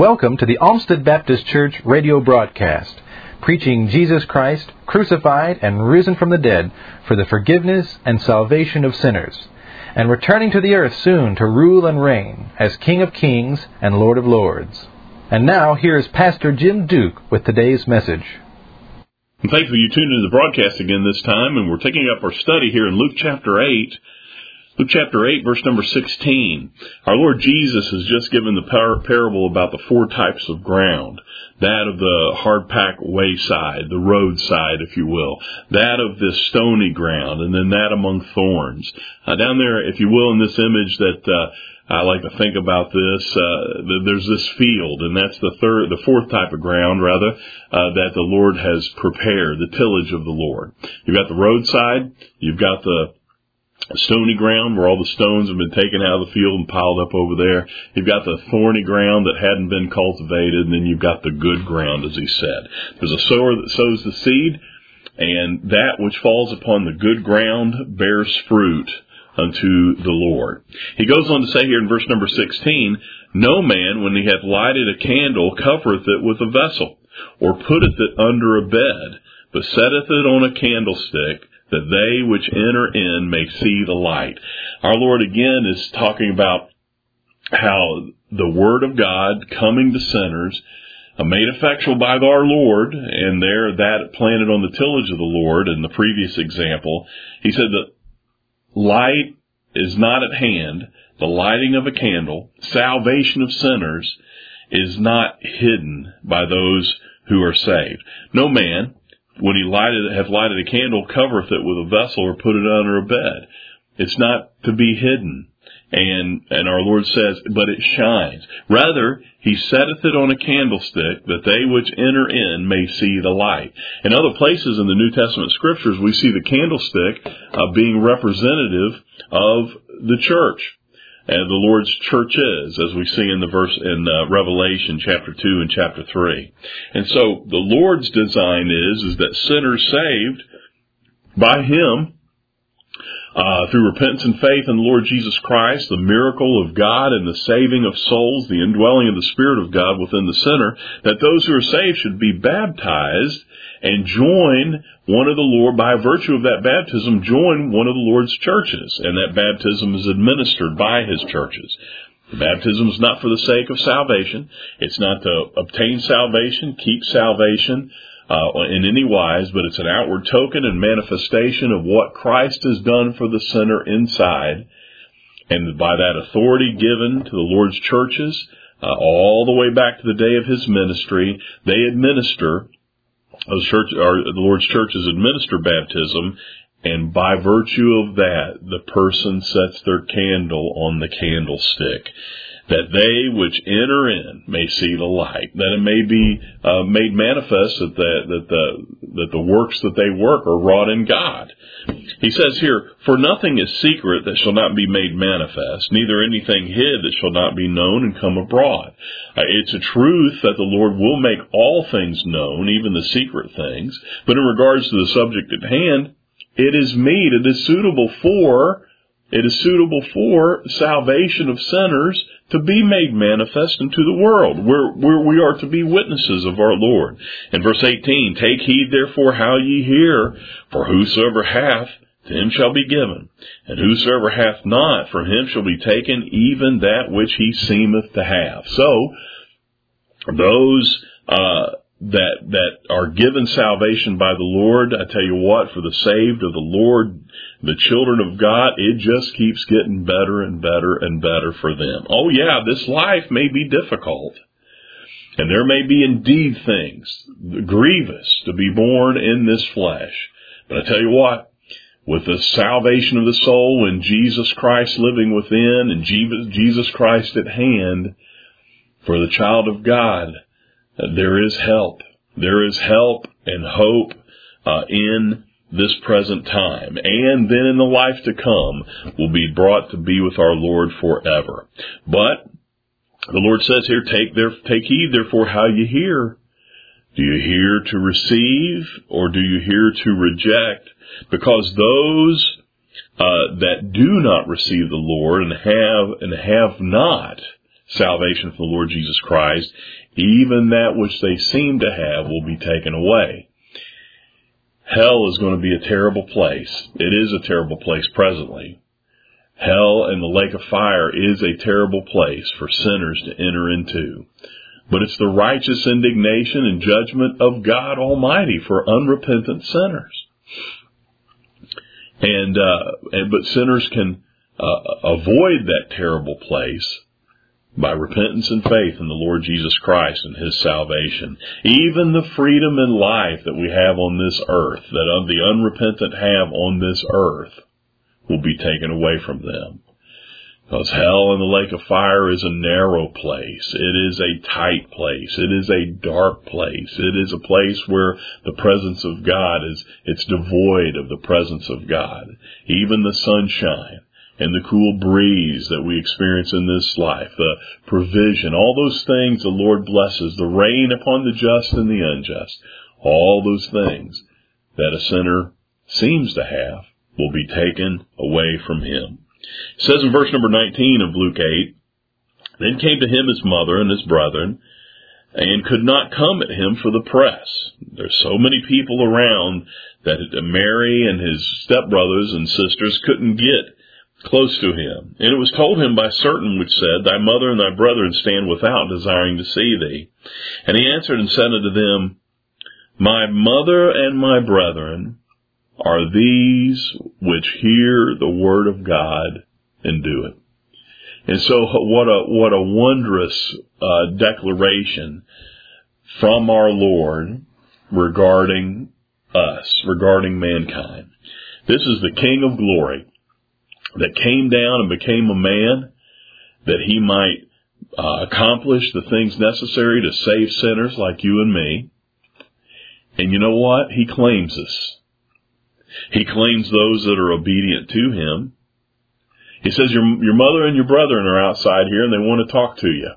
Welcome to the Olmsted Baptist Church radio broadcast, preaching Jesus Christ, crucified and risen from the dead for the forgiveness and salvation of sinners, and returning to the earth soon to rule and reign as King of Kings and Lord of Lords. And now, here is Pastor Jim Duke with today's message. And thankfully, you tuned into the broadcast again this time, and we're taking up our study here in Luke chapter 8. Luke chapter 8, verse number 16. Our Lord Jesus has just given the parable about the four types of ground. That of the hard-packed wayside, the roadside, if you will. That of this stony ground, and then that among thorns. Down there, if you will, in this image that I like to think about this, there's this field, and that's the fourth type of ground, rather, that the Lord has prepared, the tillage of the Lord. You've got the roadside, you've got the stony ground where all the stones have been taken out of the field and piled up over there. You've got the thorny ground that hadn't been cultivated, and then you've got the good ground, as he said. There's a sower that sows the seed, and that which falls upon the good ground bears fruit unto the Lord. He goes on to say here in verse number 16, "No man, when he hath lighted a candle, covereth it with a vessel, or putteth it under a bed, but setteth it on a candlestick, that they which enter in may see the light." Our Lord again is talking about how the Word of God coming to sinners, made effectual by our Lord, and there that planted on the tillage of the Lord in the previous example. He said that light is not at hand, the lighting of a candle, salvation of sinners, is not hidden by those who are saved. No man, when he hath lighted a candle, covereth it with a vessel or put it under a bed. It's not to be hidden. And our Lord says, but it shines. Rather, he setteth it on a candlestick, that they which enter in may see the light. In other places in the New Testament Scriptures, we see the candlestick being representative of the church. And the Lord's church is, as we see in the verse in Revelation chapter 2 and chapter 3. And so the Lord's design is that sinners saved by Him, through repentance and faith in the Lord Jesus Christ, the miracle of God and the saving of souls, the indwelling of the Spirit of God within the sinner, that those who are saved should be baptized and join one of the Lord, by virtue of that baptism, join one of the Lord's churches. And that baptism is administered by His churches. The baptism is not for the sake of salvation. It's not to obtain salvation, keep salvation in any wise, but it's an outward token and manifestation of what Christ has done for the sinner inside. And by that authority given to the Lord's churches, all the way back to the day of His ministry, they administer, the Lord's churches administer baptism, and by virtue of that, the person sets their candle on the candlestick, that they which enter in may see the light, that it may be made manifest that the works that they work are wrought in God. He says here, "For nothing is secret that shall not be made manifest, neither anything hid that shall not be known and come abroad." It's a truth that the Lord will make all things known, even the secret things. But in regards to the subject at hand, it is suitable for salvation of sinners to be made manifest into the world, where we are to be witnesses of our Lord. In verse 18, "Take heed therefore how ye hear, for whosoever hath, to him shall be given, and whosoever hath not, from him shall be taken even that which he seemeth to have." So, those that are given salvation by the Lord, I tell you what, for the saved of the Lord, the children of God, it just keeps getting better and better and better for them. Oh yeah, this life may be difficult, and there may be indeed things grievous to be born in this flesh. But I tell you what, with the salvation of the soul and Jesus Christ living within and Jesus Christ at hand, for the child of God, there is help. There is help and hope in this present time. And then in the life to come, will be brought to be with our Lord forever. But the Lord says here, take heed therefore how you hear. Do you hear to receive, or do you hear to reject? Because those that do not receive the Lord and have not salvation from the Lord Jesus Christ, even that which they seem to have will be taken away. Hell is going to be a terrible place. It is a terrible place presently. Hell and the lake of fire is a terrible place for sinners to enter into. But it's the righteous indignation and judgment of God Almighty for unrepentant sinners. But sinners can avoid that terrible place by repentance and faith in the Lord Jesus Christ and His salvation. Even the freedom and life that we have on this earth, that the unrepentant have on this earth, will be taken away from them. Because hell and the lake of fire is a narrow place. It is a tight place. It is a dark place. It is a place where the presence of God it's devoid of the presence of God. Even the sunshine and the cool breeze that we experience in this life, the provision, all those things the Lord blesses, the rain upon the just and the unjust, all those things that a sinner seems to have will be taken away from him. It says in verse number 19 of Luke 8, then came to him his mother and his brethren, and could not come at him for the press. There's so many people around that Mary and his stepbrothers and sisters couldn't get close to him. And it was told him by certain which said, thy mother and thy brethren stand without, desiring to see thee. And he answered and said unto them, my mother and my brethren are these which hear the word of God and do it. And so what a wondrous declaration from our Lord regarding us, regarding mankind. This is the King of glory that came down and became a man that he might accomplish the things necessary to save sinners like you and me. And you know what? He claims us. He claims those that are obedient to him. He says, your mother and your brethren are outside here and they want to talk to you.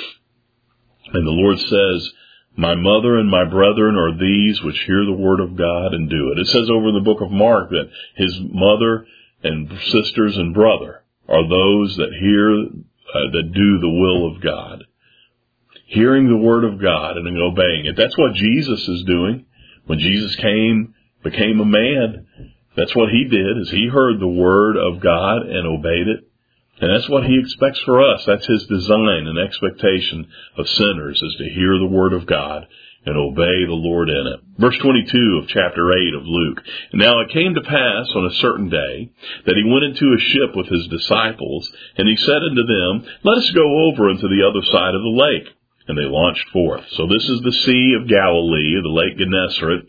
And the Lord says, my mother and my brethren are these which hear the word of God and do it. It says over in the book of Mark that his mother and sisters and brother are those that hear, that do the will of God. Hearing the word of God and obeying it. That's what Jesus is doing. When Jesus became a man, that's what he did, is he heard the word of God and obeyed it. And that's what he expects for us. That's his design and expectation of sinners, is to hear the word of God and obey the Lord in it. Verse 22 of chapter 8 of Luke. Now it came to pass on a certain day that he went into a ship with his disciples, and he said unto them, let us go over unto the other side of the lake. And they launched forth. So this is the Sea of Galilee, the Lake Gennesaret,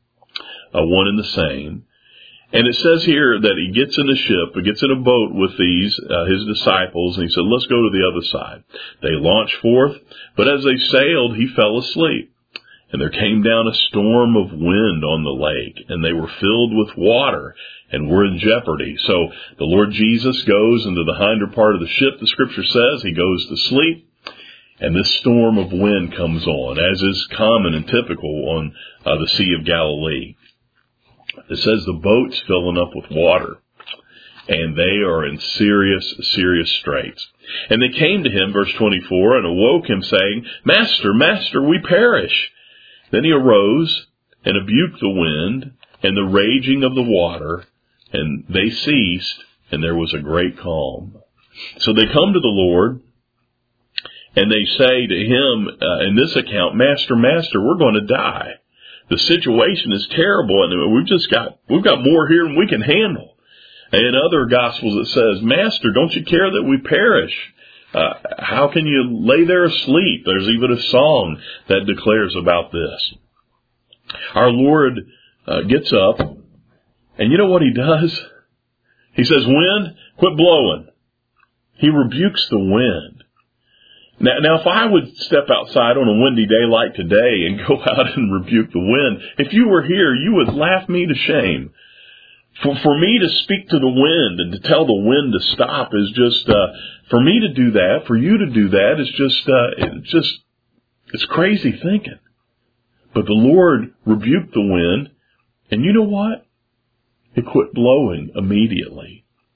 one and the same. And it says here that he gets in a ship, he gets in a boat with these, his disciples, and he said, let's go to the other side. They launched forth, but as they sailed, he fell asleep. And there came down a storm of wind on the lake, and they were filled with water and were in jeopardy. So the Lord Jesus goes into the hinder part of the ship, the scripture says. He goes to sleep, and this storm of wind comes on, as is common and typical on the Sea of Galilee. It says the boat's filling up with water, and they are in serious, serious straits. And they came to him, verse 24, and awoke him, saying, Master, Master, we perish. Then he arose and rebuked the wind and the raging of the water, and they ceased, and there was a great calm. So they come to the Lord, and they say to him, in this account, Master, Master, we're going to die. The situation is terrible, and we've got more here than we can handle. And in other Gospels it says, Master, don't you care that we perish? How can you lay there asleep? There's even a song that declares about this. Our Lord gets up, and you know what he does? He says, wind, quit blowing. He rebukes the wind. Now, if I would step outside on a windy day like today and go out and rebuke the wind, if you were here, you would laugh me to shame. For me to speak to the wind and to tell the wind to stop is just, for me to do that, for you to do that, is it's crazy thinking. But the Lord rebuked the wind, and you know what? It quit blowing immediately.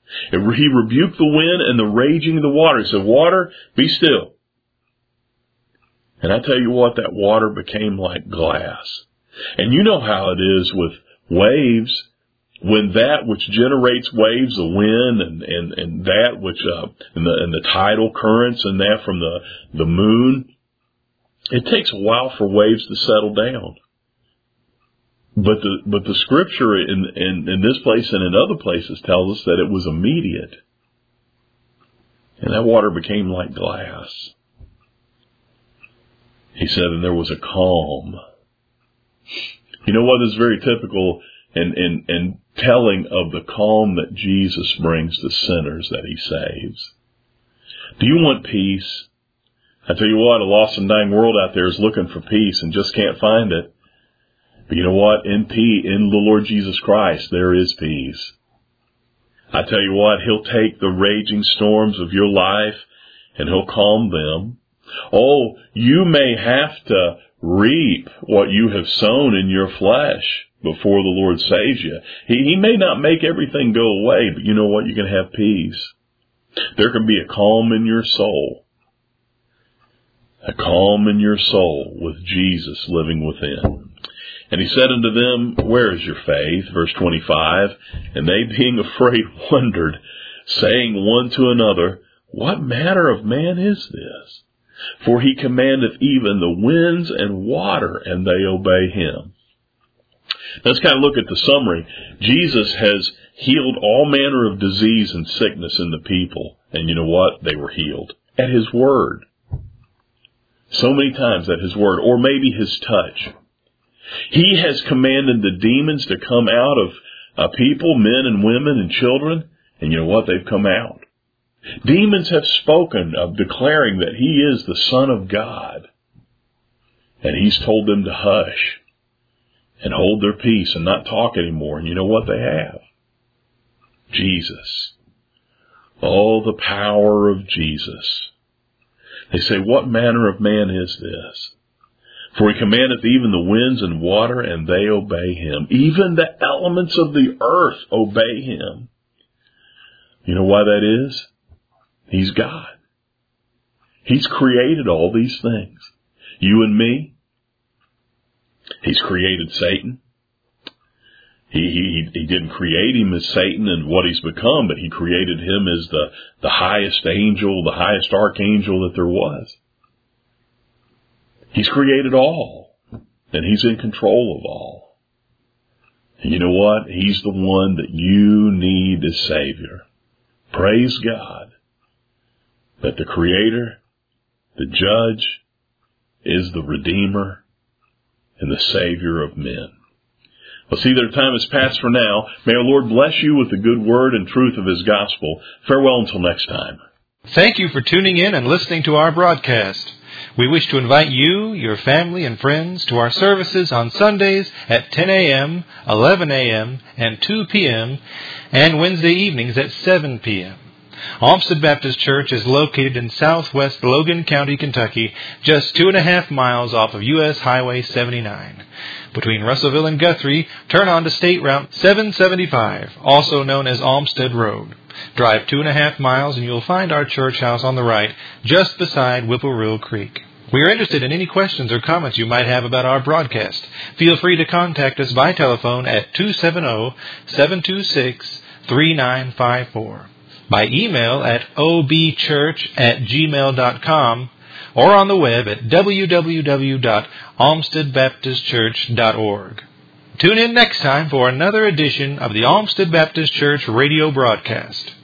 He rebuked the wind and the raging of the water. He said, water, be still. And I tell you what, that water became like glass. And you know how it is with waves. When that which generates waves, the wind and that which, and the tidal currents and that from the moon, it takes a while for waves to settle down. But the scripture in this place and in other places tells us that it was immediate. And that water became like glass. He said, and there was a calm. You know what is very typical and telling of the calm that Jesus brings to sinners that he saves? Do you want peace? I tell you what, a lost and dying world out there is looking for peace and just can't find it. But you know what? In the Lord Jesus Christ, there is peace. I tell you what, he'll take the raging storms of your life and he'll calm them. Oh, you may have to reap what you have sown in your flesh before the Lord saves you. He may not make everything go away, but you know what? You can have peace. There can be a calm in your soul. A calm in your soul with Jesus living within. And he said unto them, where is your faith? Verse 25. And they being afraid wondered, saying one to another, what manner of man is this? For he commandeth even the winds and water, and they obey him. Let's kind of look at the summary. Jesus has healed all manner of disease and sickness in the people. And you know what? They were healed at his word. So many times at his word, or maybe his touch. He has commanded the demons to come out of people, men and women and children. And you know what? They've come out. Demons have spoken of declaring that he is the Son of God. And he's told them to hush and hold their peace and not talk anymore. And you know what they have? Jesus. Oh, the power of Jesus. They say, what manner of man is this? For he commandeth even the winds and water, and they obey him. Even the elements of the earth obey him. You know why that is? He's God. He's created all these things. You and me. He's created Satan. He didn't create him as Satan and what he's become, but he created him as the highest angel, the highest archangel that there was. He's created all, and he's in control of all. And you know what? He's the one that you need as Savior. Praise God that the Creator, the Judge, is the Redeemer and the Savior of men. Well, see, their time has passed for now. May our Lord bless you with the good word and truth of his gospel. Farewell until next time. Thank you for tuning in and listening to our broadcast. We wish to invite you, your family, and friends to our services on Sundays at 10 a.m., 11 a.m., and 2 p.m., and Wednesday evenings at 7 p.m. Olmsted Baptist Church is located in southwest Logan County, Kentucky, just 2.5 miles off of U.S. Highway 79. Between Russellville and Guthrie, turn on to State Route 775, also known as Olmsted Road. Drive 2.5 miles and you'll find our church house on the right, just beside Whippoorwill Creek. We are interested in any questions or comments you might have about our broadcast. Feel free to contact us by telephone at 270-726-3954, by email at obchurch@gmail.com, or on the web at www.olmstedbaptistchurch.org. Tune in next time for another edition of the Olmsted Baptist Church radio broadcast.